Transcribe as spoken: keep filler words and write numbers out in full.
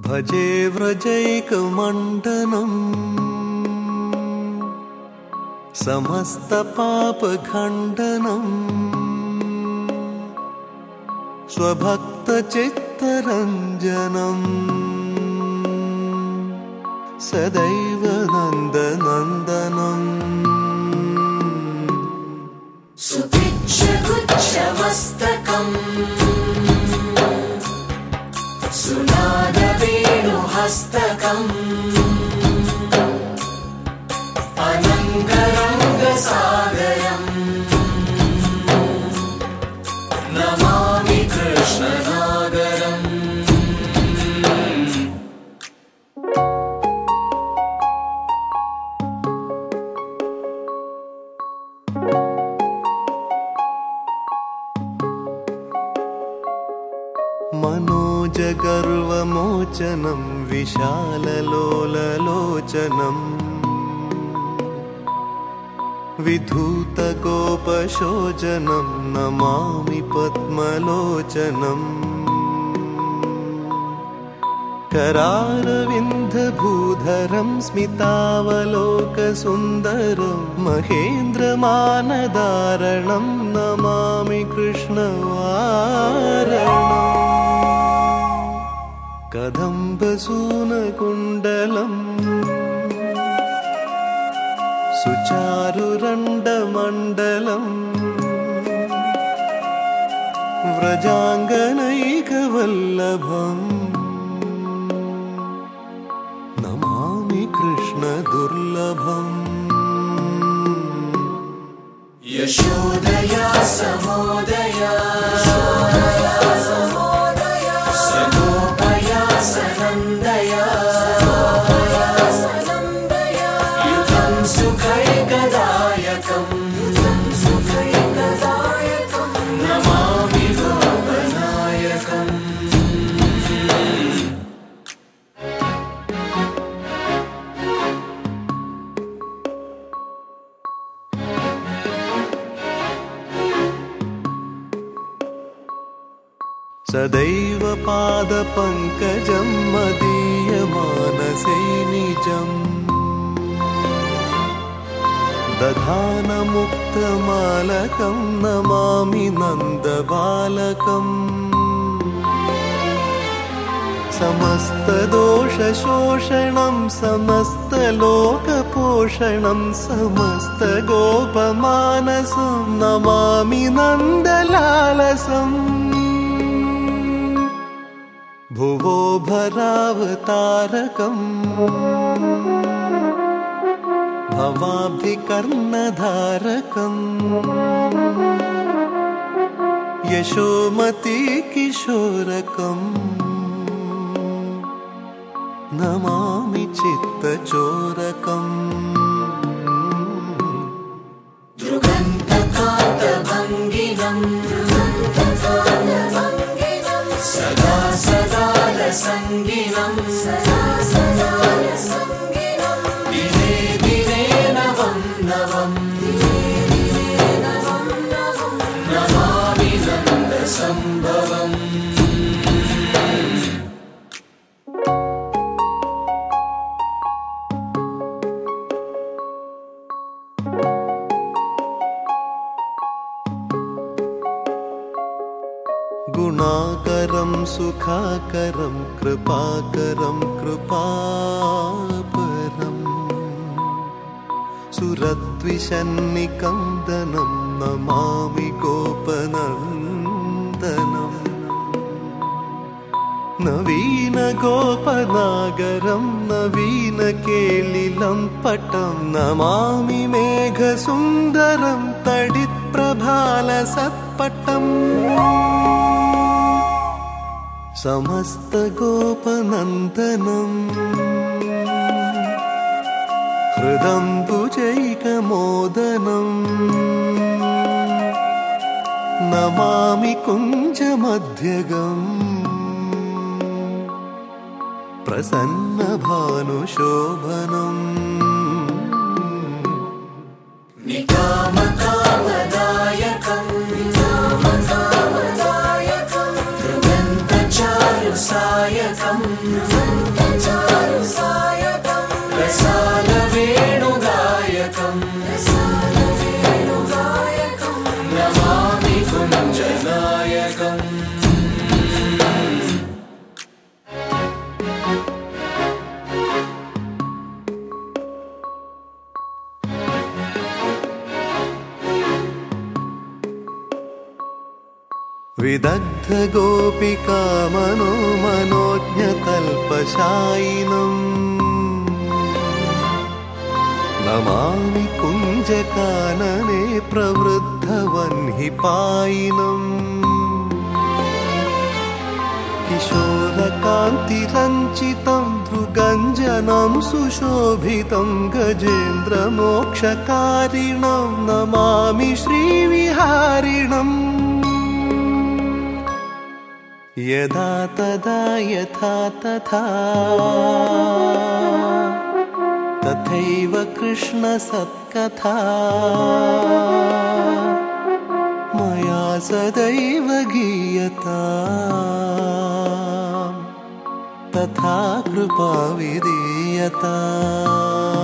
भजे व्रजैकमण्डनम् समस्तपापखण्डनम् स्वभक्तचित्तरञ्जनम् सदैव नन्दनन्दनम् सुपिच्छगुच्छमस्तकम् सुनादवेणुहस्तकम् अनङ्गरङ्गसागरम् नमामि कृष्णनागरम् मनोजगर्वमोचनं विशाललोललोचनम् विधूतगोपशोचनं नमामि पद्मलोचनम् करारविन्दभूधरं स्मितावलोकसुन्दरं महेन्द्रमानदारणं नमामि कृष्णवारणम् कदम्बसूनकुण्डलम् सुचारुरण्डमण्डलम् व्रजाङ्गनैकवल्लभम् नमामि कृष्णदुर्लभम् यशोदया समोदया सगोपया सनन्दया युतं सुखैकदायकम् नमामि गोपनायकम् सदैव पादपङ्कजं मदीयमानसे निजम् दधानमुक्तमालकं नमामि नन्दबालकम् समस्तदोषशोषणं समस्तलोकपोषणं समस्तगोपमानसं नमामि नन्दलालसम् भुवो भरावतारकम् भवाब्धिकर्णधारकम् यशोमतीकिशोरकम् नमामि चित्तचोरकम् दृगन्तकान्तभङ्गिनम् सदा सदा रसङ्गिनम् दिने दिने नवं नवम् नमामि नन्दसम्भवम् गुणाकरं सुखाकरं कृपाकरं कृपापरम् सुरद्विषन्निकन्दनं नमामि गोपनन्दनम् नवीनगोपनागरं नवीनकेलिलं पटं नमामि मेघसुन्दरं तडित्प्रभालसत्पटम् समस्तगोपनन्दनम् हृदम्बुजैकमोदनम् नमामि कुञ्जमध्यगम् प्रसन्नभानुशोभनम् निकामकामदायकम् सायकम् विदग्ध गोपिका मनो मनोज्ञतल्पशायिनम् नमामि कुञ्जकानने प्रवृद्धवह्निपायिनम् किशोरकान्तिरञ्चितं दृगञ्जनं सुशोभितं गजेन्द्रमोक्षकारिणं नमामि श्रीविहारिणम् यदा तदा यथा तथा तथैव कृष्ण सत्कथा मया सदैव गीयता तथा कृपा विधीयता।